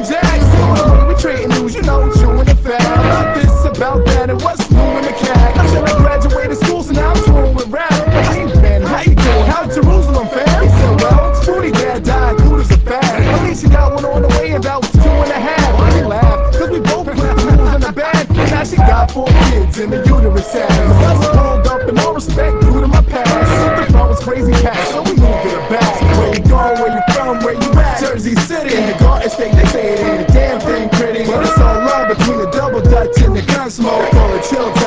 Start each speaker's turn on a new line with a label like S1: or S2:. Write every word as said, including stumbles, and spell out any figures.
S1: Jack, still the way we trading news, you know, chewing the fat. About this, about that, and what's new in the cat. I said I graduated school, so now I'm touring with rap. How you been? How you doing? How Jerusalem, fam? He said, well, Spoonie dad died, good as a fad. At least you got one on the way, about two and a half. Why we laugh? Cause we both put the moves in the bag. And now she got four kids in the uterus sack. That's pulled up in all respect due to my past. Something front was crazy past, so we moved to the back. Where you going, where you from, where you at? Jersey City. In the Garden State, they say it ain't a damn thing pretty, but it's all love between the double dutch and the gun smoke. Call it chill